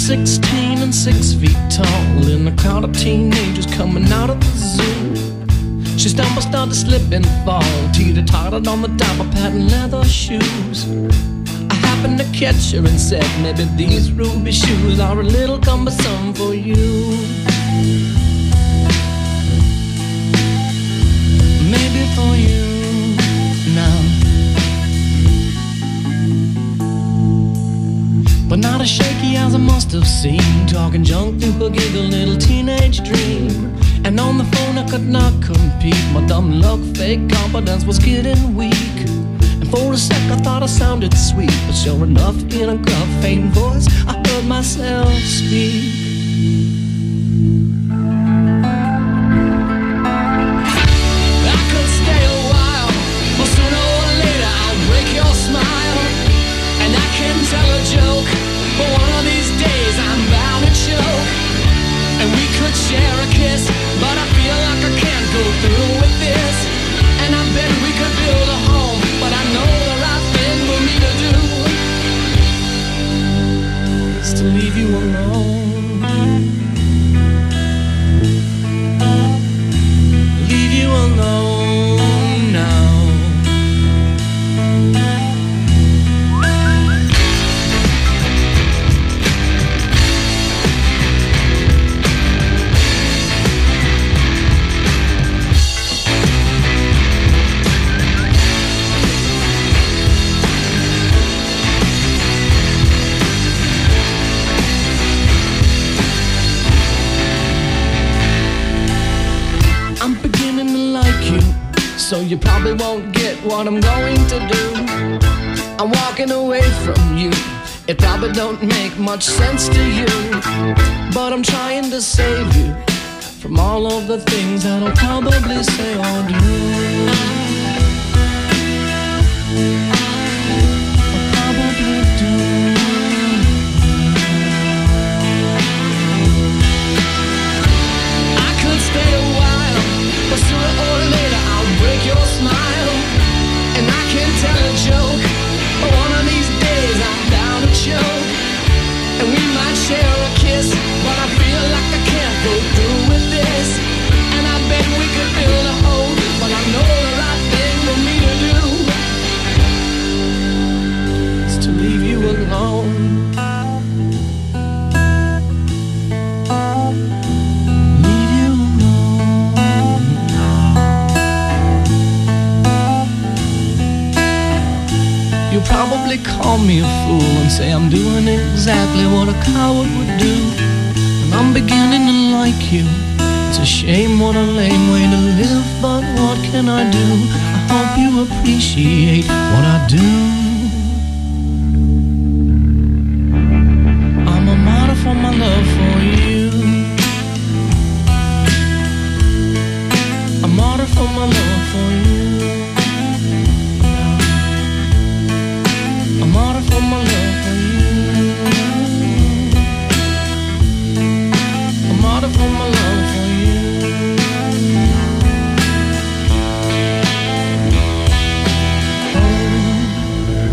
16 and 6 feet tall, in a crowd of teenagers coming out of the zoo. She stumbled, started to slip and fall, teeter-tottered on the top of patent leather shoes. I happened to catch her and said, maybe these ruby shoes are a little cumbersome for you. Maybe for you now, but not as shaky as I must have seemed, talking junk through her giggle little teenage dream. And on the phone I could not compete, my dumb luck, fake confidence was getting weak. And for a sec I thought I sounded sweet, but sure enough in a gruff, faint voice I heard myself speak. I could stay a while, but sooner or later I'll break your smile. And I can tell a joke, but one of these days I'm bound to choke. And we could share a kiss, but I feel like I can't go through with this. And I bet we could build a home, but I know the right thing for me to do is to leave you alone. Leave you alone now. So you probably won't get what I'm going to do. I'm walking away from you. It probably don't make much sense to you, but I'm trying to save you from all of the things that I'll probably say or do. I'll probably do. I could stay a while, but sooner or later I'll break your smile. And I can tell a joke, but one of these days I'm down to choke. And we might share a kiss, but I feel like I can't go through with this. And I bet we could build a home, but I know the right thing for me to do is to leave you alone. You'll probably call me a fool and say I'm doing exactly what a coward would do. And I'm beginning to like you. It's a shame, what a lame way to live, but what can I do? I hope you appreciate what I do. I'm a martyr for my love for you. A martyr for my love for you. A martyr for my love for you. A martyr for my love for you. Oh.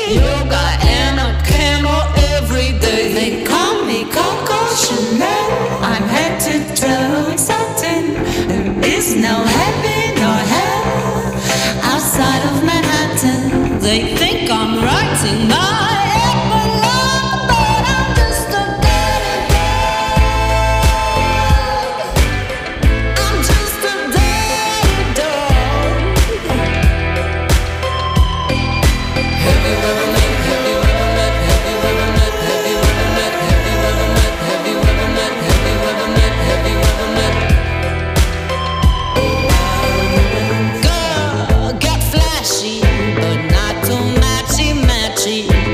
yoga and a camel every day. They call me Coco Chanel. I'm head to toe satin. There is no heaven or hell outside of Manhattan. They think I'm writing my epilogue, but I'm just a dirty dog. I'm just a dirty dog. Have you ever met? Have you ever met? Have you ever met? Have you ever met? Have you ever met? Have you ever met? Have you ever met? Have you ever met? Girl, get flashy, but not too matchy matchy.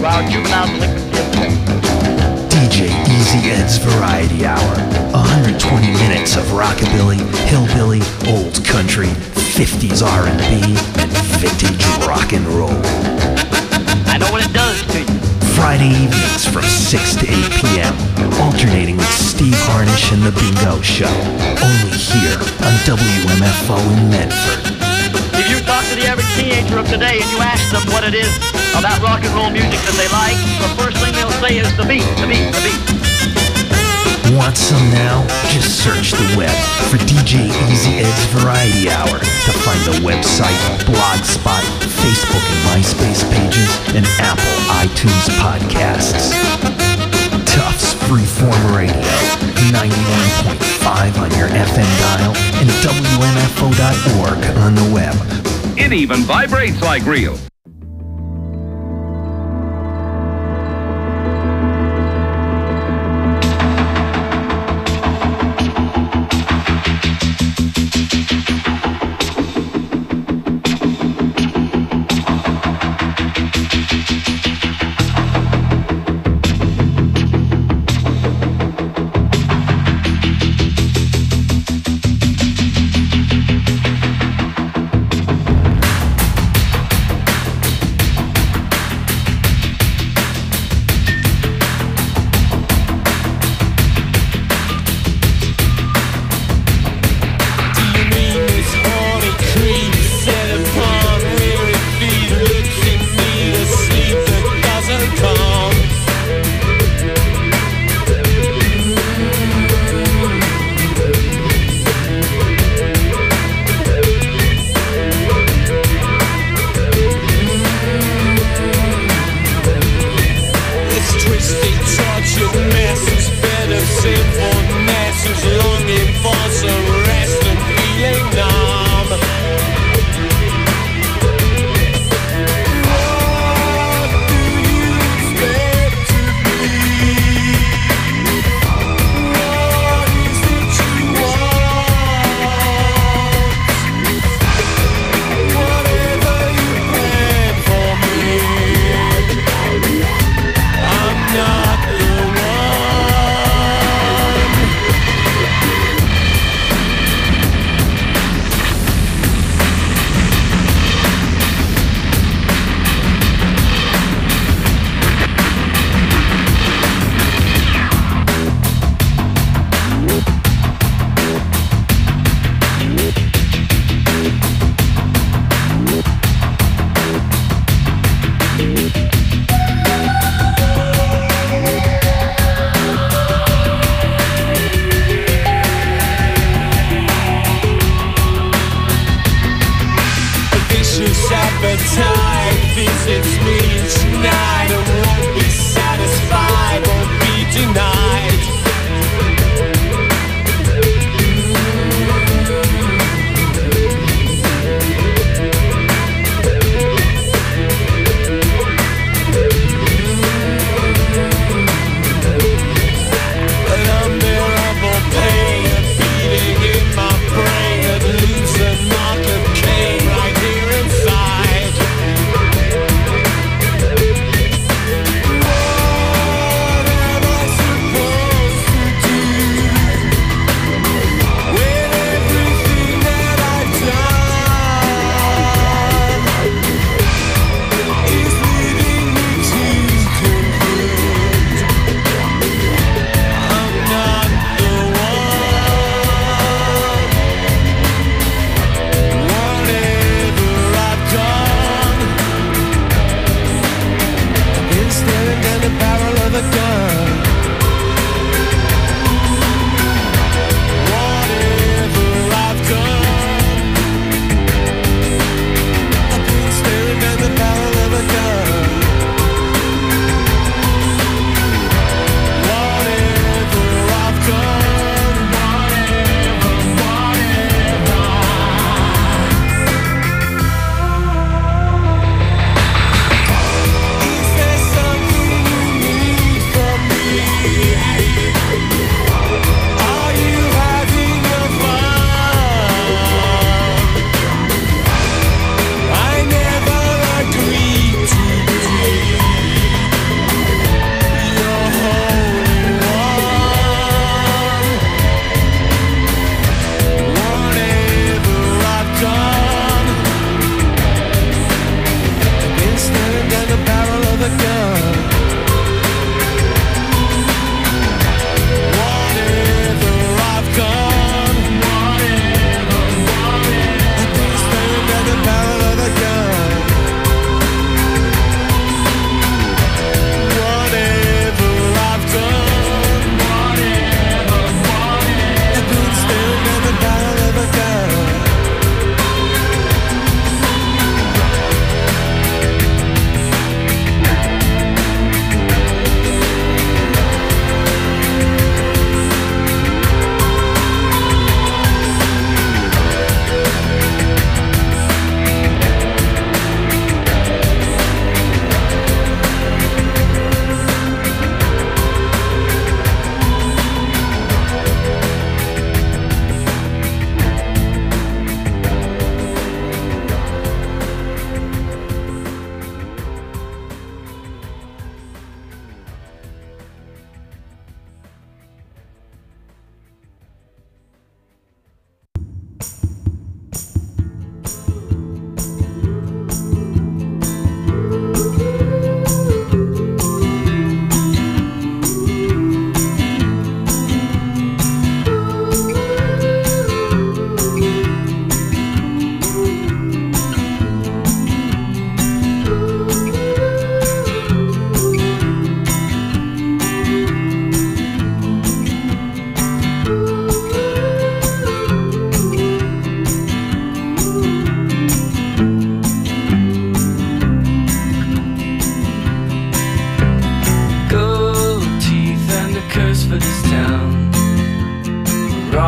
our juvenile delinquency of today. DJ Easy Ed's Variety Hour. 120 minutes of rockabilly, hillbilly, old country, 50s R&B, and vintage rock and roll. I know what it does to you. Friday evenings from 6 to 8 p.m. Alternating with Steve Harnish and The Bingo Show. Only here on WMFO in Medford. If you talk to the average teenager of today and you ask them what it is about rock and roll music that they like, the first thing they'll say is the beat, the beat, the beat. Want some now? Just search the web for DJ Easy Ed's Variety Hour to find the website, Blogspot, Facebook and MySpace pages, and Apple iTunes podcasts. Tufts Freeform Radio, 91.5 on your FM dial, and WMFO.org on the web. It even vibrates like real.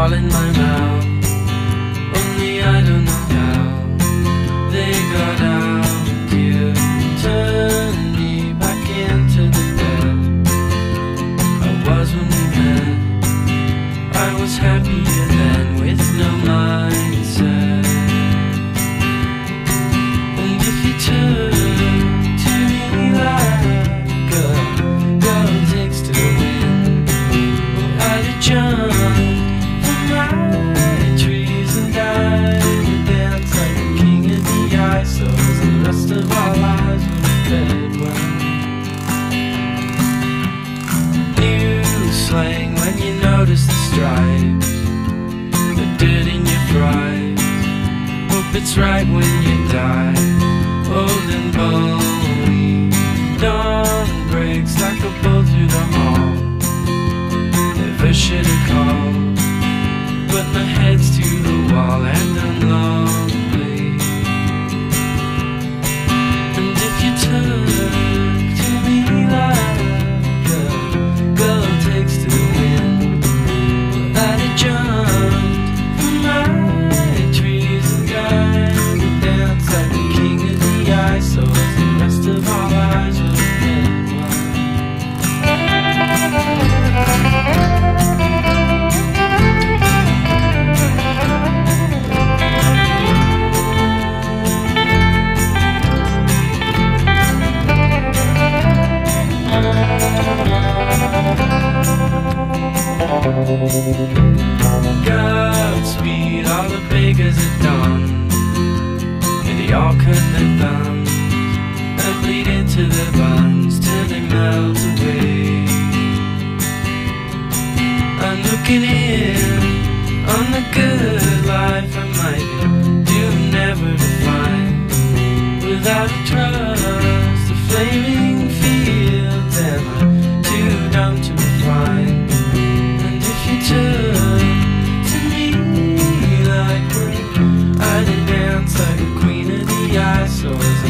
all in my mouth. Only I don't know how they got out. You turned me back into the bed I was when we met. I was happier then with no mindset. And if you turn to me like a girl takes to the wind, well, I'd have jumped from my trees and died and danced like a king of the ISOs, and the rest of our lives would have fed well. New slang when you notice the stripes, the dirt in your fries. Hope it's right when you die, old and bony. Dawn breaks like a bolt through the hall. Never should have called, but my head's to the wall and I'm lonely. And if you turn to me like a girl takes to the wind, well, I'd have jumped from my trees and died and danced like the king of the ISOs. The rest of our lives would have been Godspeed, all the beggars at dawn, and they all cut their thumbs and bleed into their buns till they melt away. I'm looking in on the good life I might be doomed never to find. Without a trust, the flaming fields, and I'm too dumb to refine. And if you turn to me like her, I'd dance like a queen of the ISOs.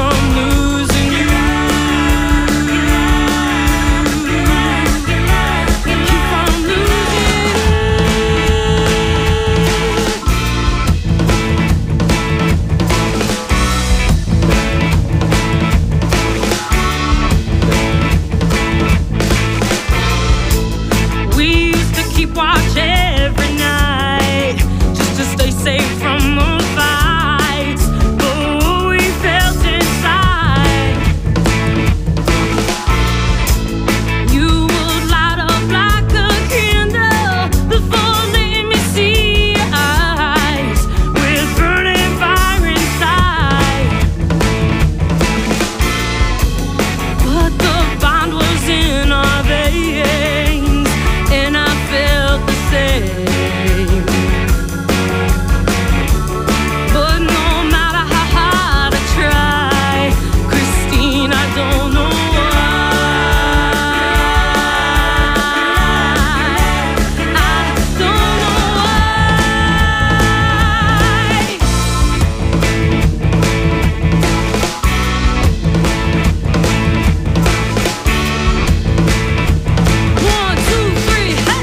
on losing you. Keep on losing you. We used to keep watch every night just to stay safe from the fights. But what we felt inside, you would light up like a candle before letting me see your eyes with burning fire inside. But the bond was in our veins, and I felt the same. But no matter how hard I try, Christine, I don't know why. I don't know why. 1, 2, 3, hey!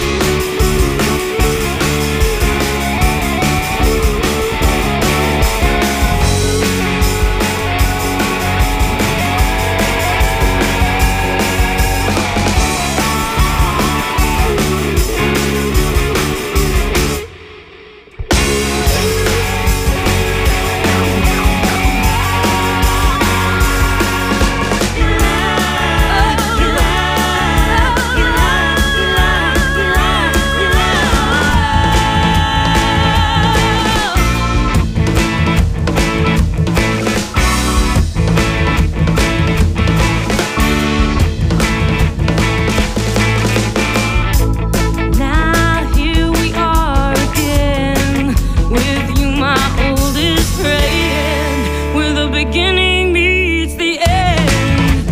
Now here we are again, with you my oldest friend, where the beginning meets the end.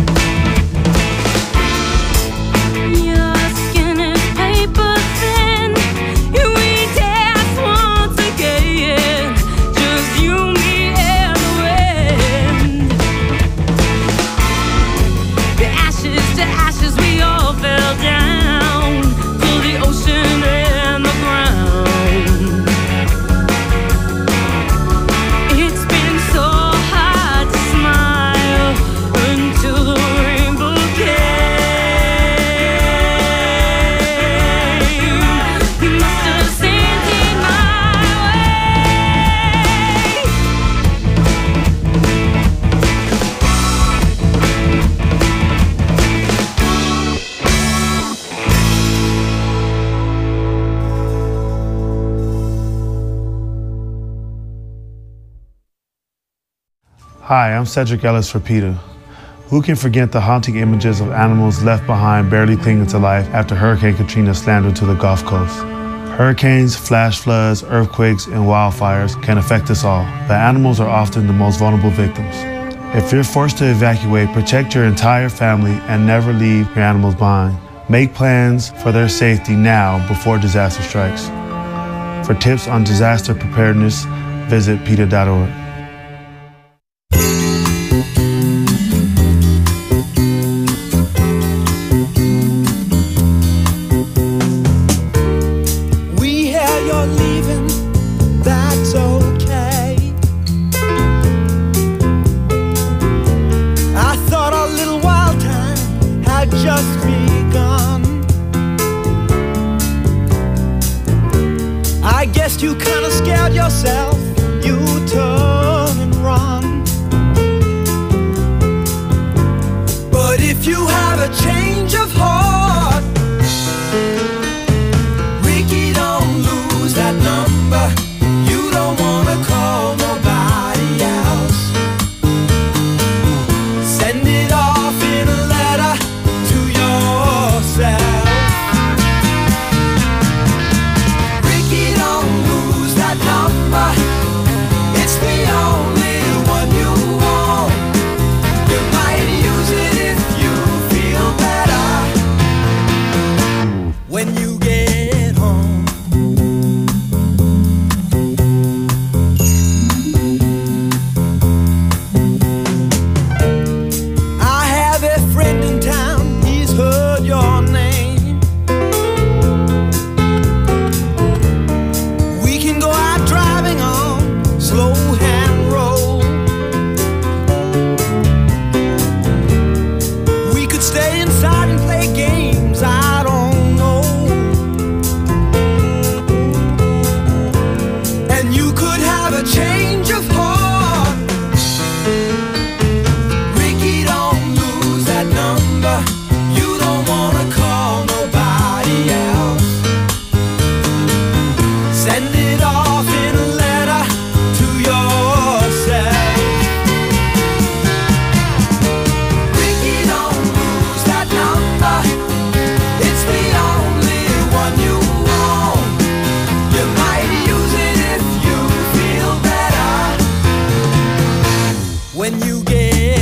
Your skin is paper thin, here we dance once again, just you, me, and the wind. The ashes to ashes, we all fell down to the ocean and the ground. It's been so hard to smile until the rainbow came. You must have sent it my way. Hi, I'm Cedric Ellis for PETA. Who can forget the haunting images of animals left behind barely clinging to life after Hurricane Katrina slammed into the Gulf Coast? Hurricanes, flash floods, earthquakes, and wildfires can affect us all, but animals are often the most vulnerable victims. If you're forced to evacuate, protect your entire family and never leave your animals behind. Make plans for their safety now before disaster strikes. For tips on disaster preparedness, visit PETA.org. We hear you're leaving, that's okay. I thought our little wild time had just begun. I guess you kinda scared yourself, you turn and run. But if you have a change of heart, Ricky, don't lose that number. You don't wanna call nobody else. Send it off in a letter to yourself. Ricky, don't lose that number.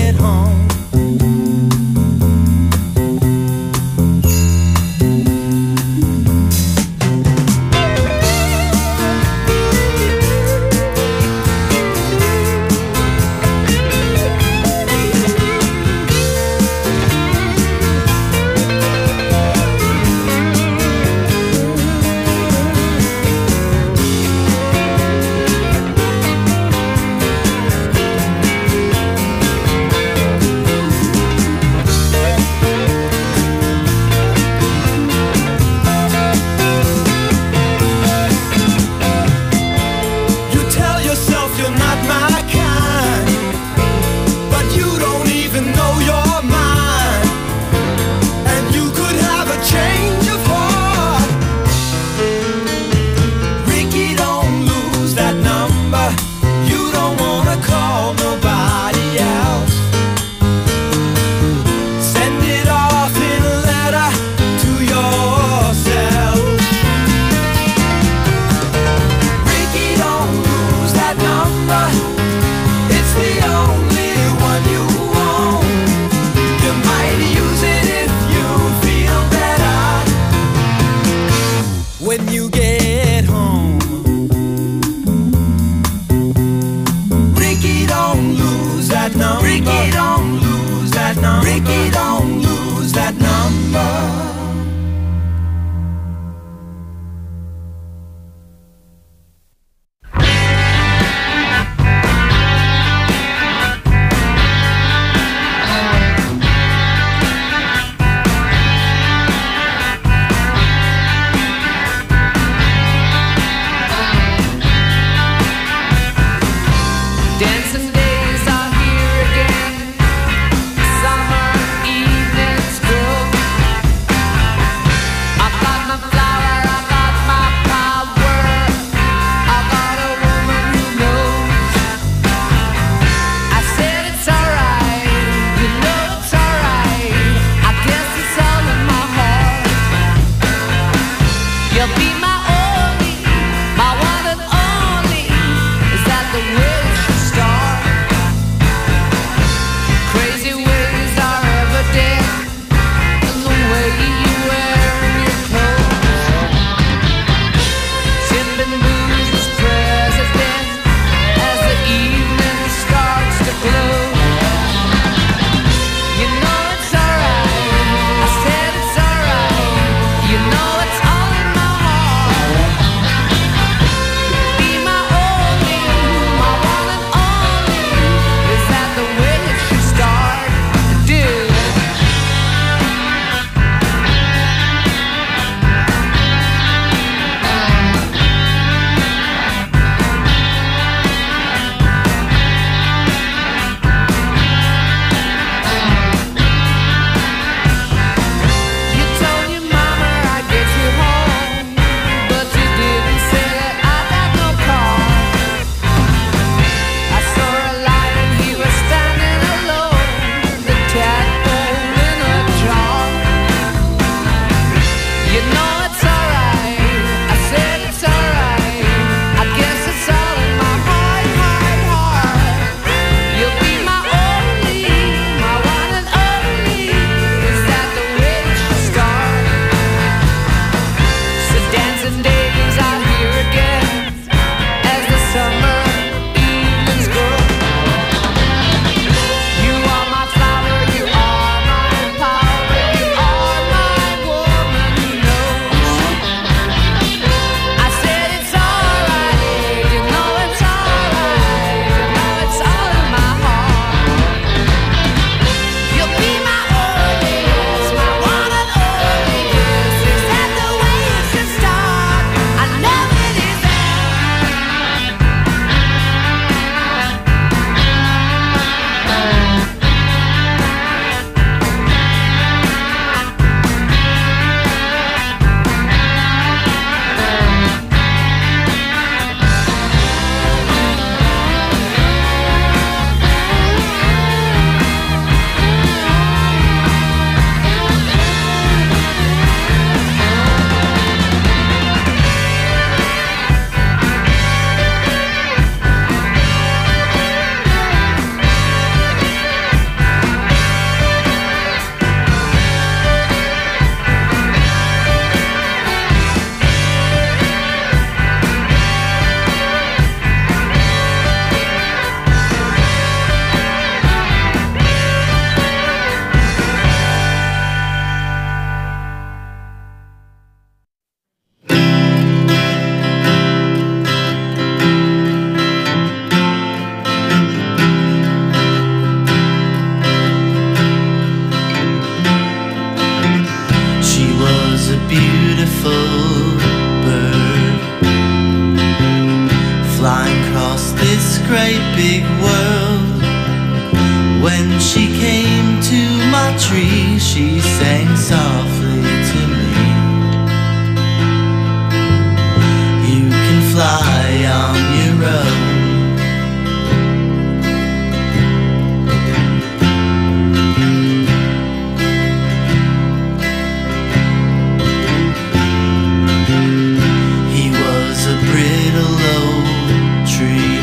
get home. Summer evenings grow tree, she sang softly to me. You can fly on your own. He was a brittle old tree.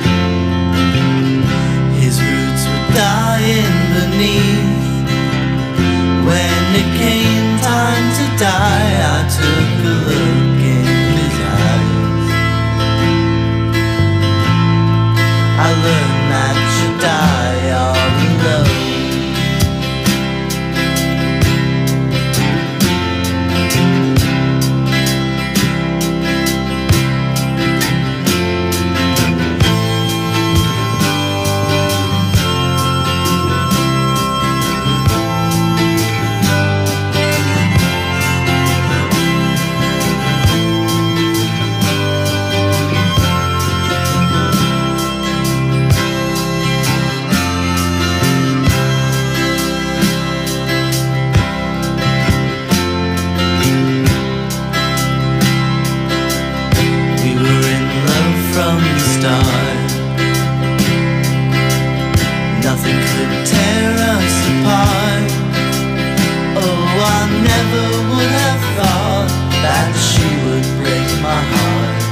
His roots were dying beneath. When it came time to die, I took a look in his eyes. I learned that you die all alone. Nothing could tear us apart. Oh, I never would have thought that she would break my heart.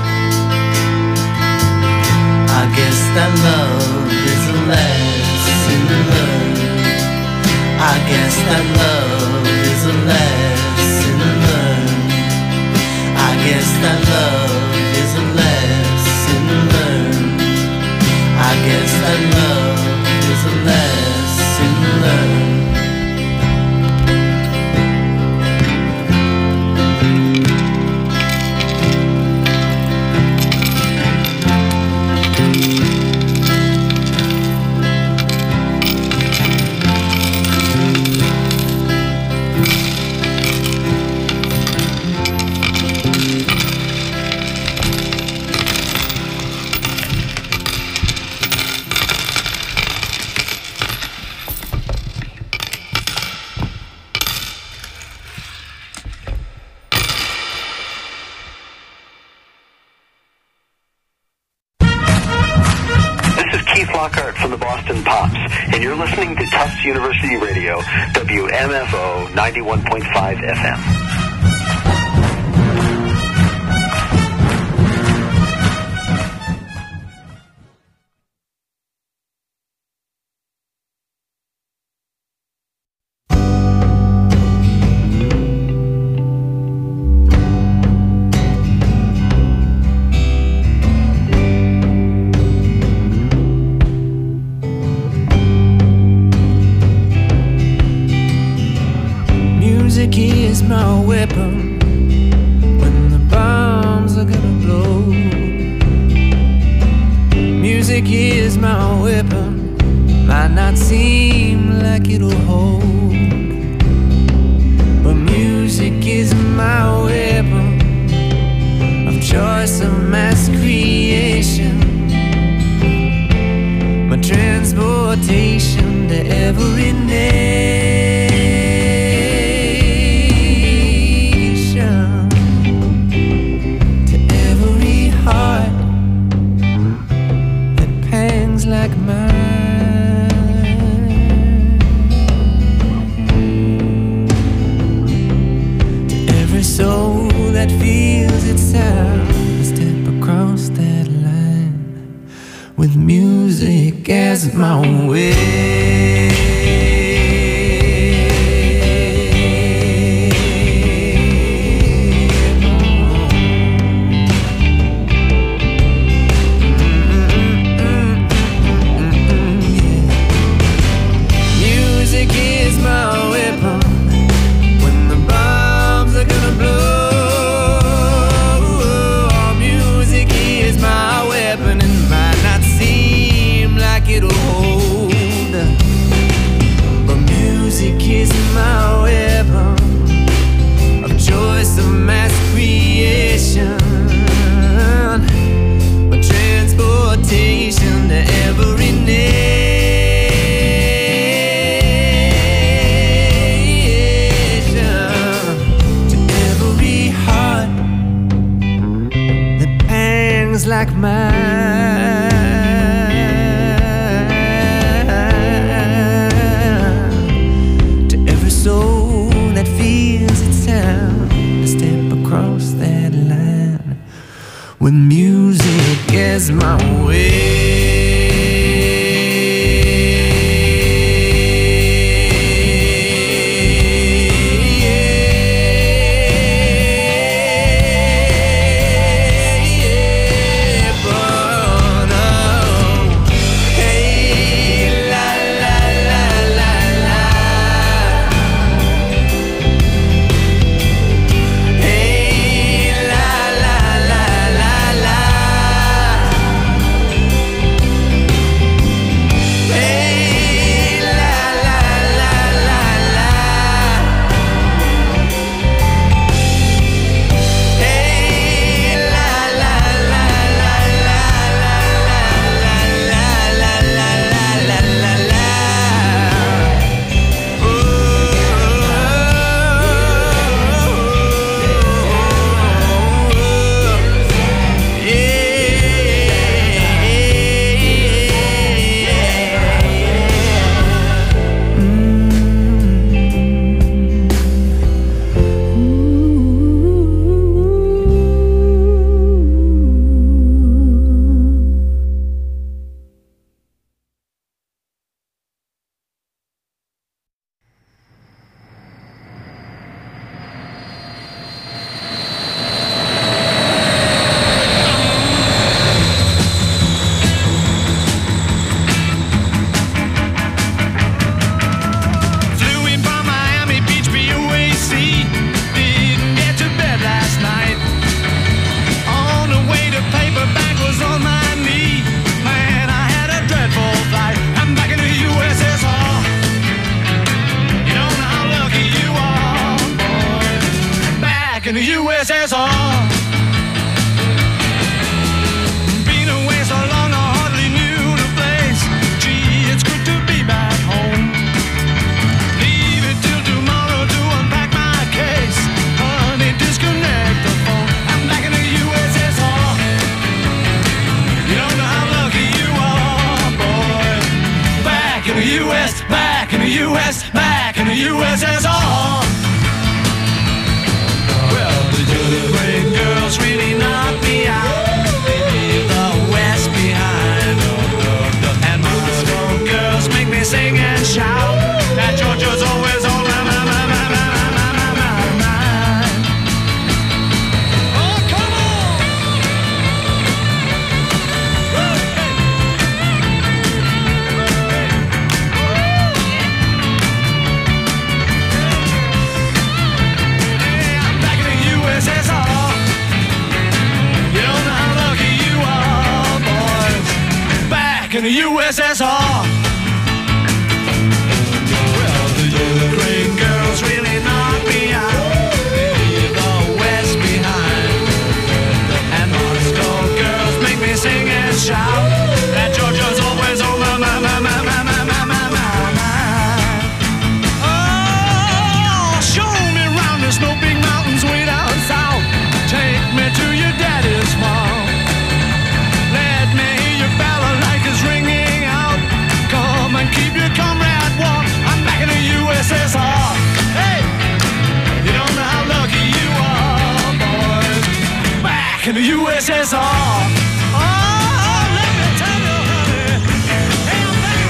I guess that love is a lesson learned. I guess that love is a lesson learned. I guess that love is a lesson learned. I guess that love is a lesson learned. From the Boston Pops, and you're listening to Tufts University Radio, WMFO 91.5 FM. Music is my weapon when the bombs are gonna blow. Music is my weapon, might not seem like it'll hold, but music is my weapon of choice, of mass creation, my transportation to every nation. Like mine, to every soul that feels itself step across that line with music as my way. It'll hold, like mine. To every soul that feels it's time to step across that line. When music is my way. In the USSR. Been away so long I hardly knew the place. Gee, it's good to be back home. Leave it till tomorrow to unpack my case. Honey, disconnect the phone. I'm back in the USSR. You don't know how lucky you are, boy. Back in the US, back in the US, back in the USSR. The great girls really knock me out. They leave the West behind. And Moscow girls make me sing and shout. That Georgia's always on my mind. Oh, come on! Hey, I'm back in the USSR. You don't know how lucky you are, boys. Back in the USSR. Well, the Ukraine girls really knock me out. They leave the West behind. And Moscow girls make me sing and shout. That Georgia's always on my mind. Oh, show me round the snow big mountains way down south. Take me to your daddy's farm. Let me hear your balalaikas ringing out. Come and keep your comrade warm. I'm back in the USSR. Hey, you don't know how lucky you are, boys. Back in the USSR. Oh, let me tell you, honey. Hey, I'm back.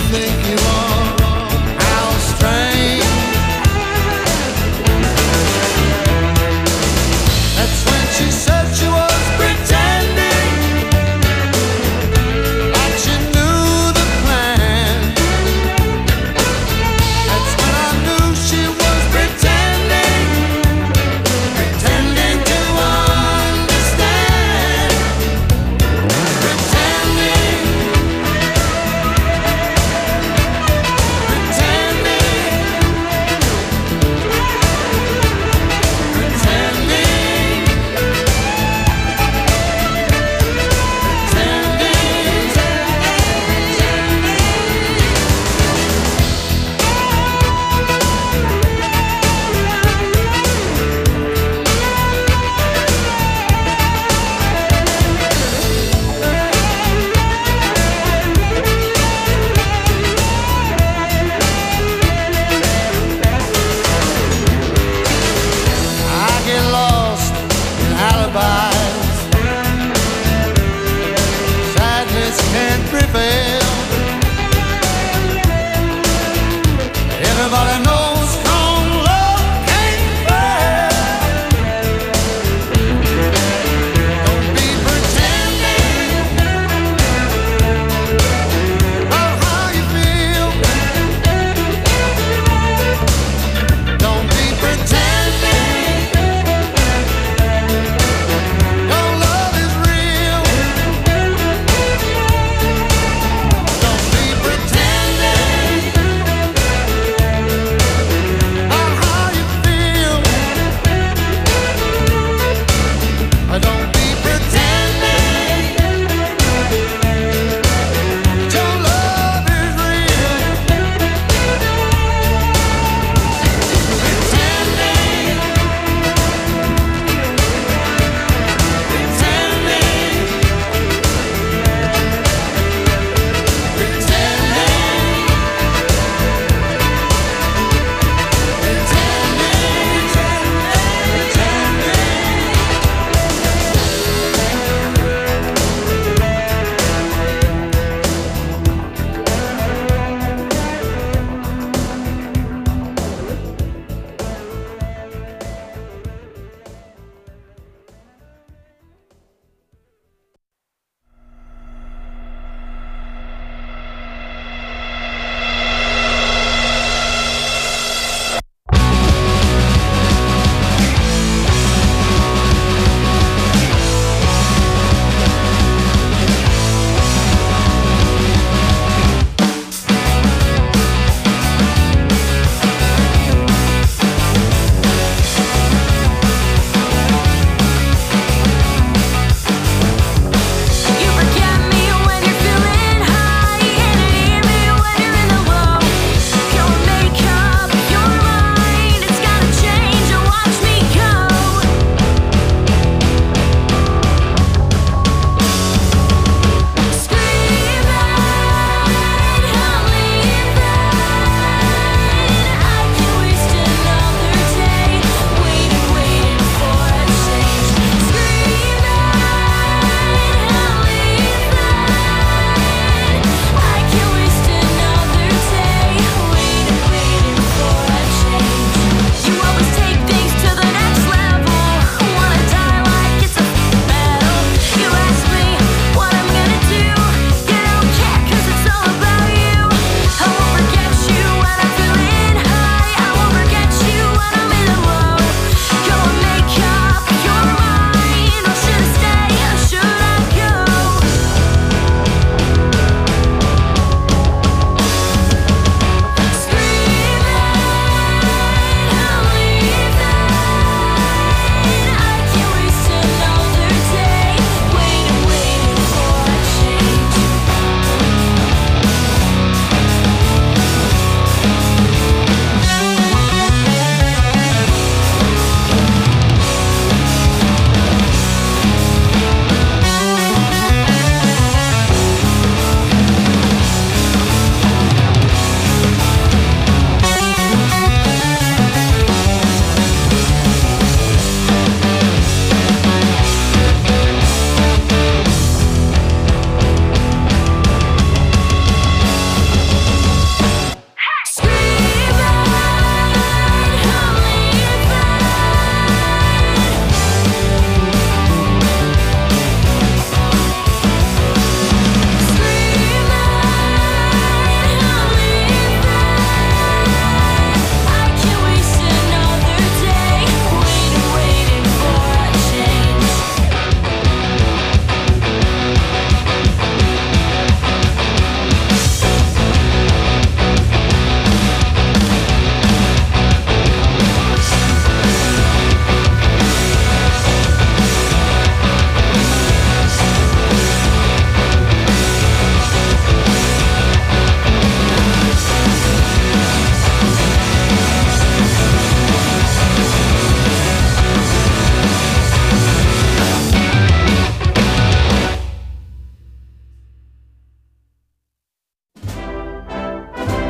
think you are. How strange. That's when she said she was pretending like she knew the plan. That's when I knew she was pretending to understand. Pretending.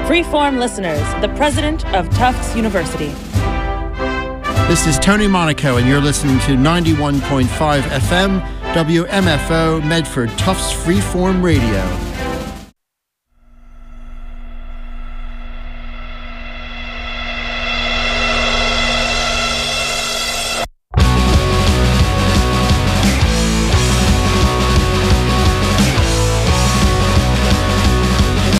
Freeform listeners, the president of Tufts University. This is Tony Monaco, and you're listening to 91.5 FM, WMFO, Medford Tufts Freeform Radio.